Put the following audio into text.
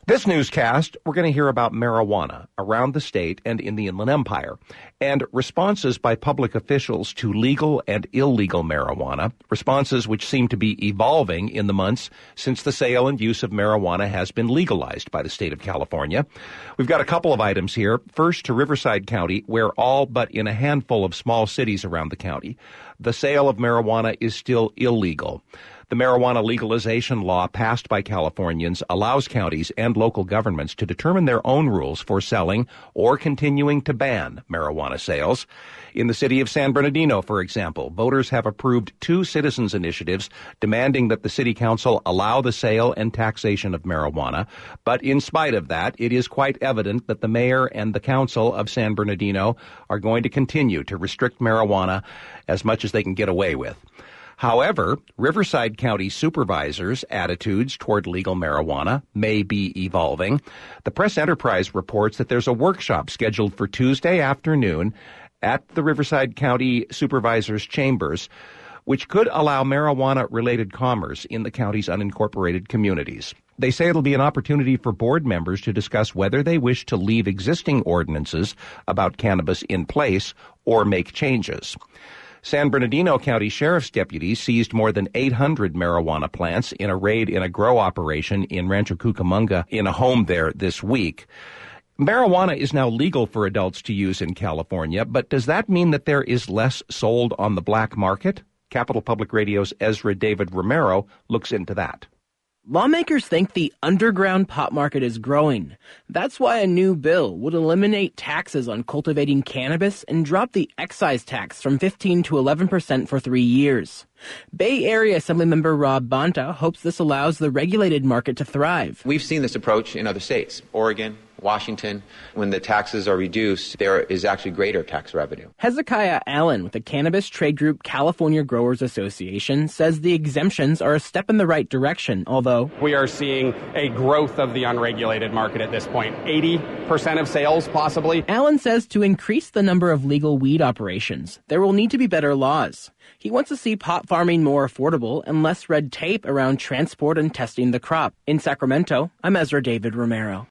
This newscast, we're going to hear about marijuana around the state and in the Inland Empire, and responses by public officials to legal and illegal marijuana, responses which seem to be evolving in the months since the sale and use of marijuana has been legalized by the state of California. We've got a couple of items here. First, to Riverside County, where all but in a handful of small cities around the county, the sale of marijuana is still illegal. The marijuana legalization law passed by Californians allows counties and local governments to determine their own rules for selling or continuing to ban marijuana sales. In the city of San Bernardino, for example, voters have approved 2 citizens' initiatives demanding that the city council allow the sale and taxation of marijuana. But in spite of that, it is quite evident that the mayor and the council of San Bernardino are going to continue to restrict marijuana as much as they can get away with. However, Riverside County supervisors' attitudes toward legal marijuana may be evolving. The Press Enterprise reports that there's a workshop scheduled for Tuesday afternoon at the Riverside County Supervisors' Chambers, which could allow marijuana-related commerce in the county's unincorporated communities. They say it'll be an opportunity for board members to discuss whether they wish to leave existing ordinances about cannabis in place or make changes. San Bernardino County Sheriff's deputies seized more than 800 marijuana plants in a raid in a grow operation in Rancho Cucamonga in a home there this week. Marijuana is now legal for adults to use in California, but does that mean that there is less sold on the black market? Capital Public Radio's Ezra David Romero looks into that. Lawmakers think the underground pot market is growing. That's why a new bill would eliminate taxes on cultivating cannabis and drop the excise tax from 15 to 11% for 3 years. Bay Area Assemblymember Rob Bonta hopes this allows the regulated market to thrive. We've seen this approach in other states, Oregon, Washington. When the taxes are reduced, there is actually greater tax revenue. Hezekiah Allen with the cannabis trade group California Growers Association says the exemptions are a step in the right direction, although we are seeing a growth of the unregulated market at this point. 80% of sales, possibly. Allen says to increase the number of legal weed operations, there will need to be better laws. He wants to see pot farming more affordable and less red tape around transport and testing the crop. In Sacramento, I'm Ezra David Romero.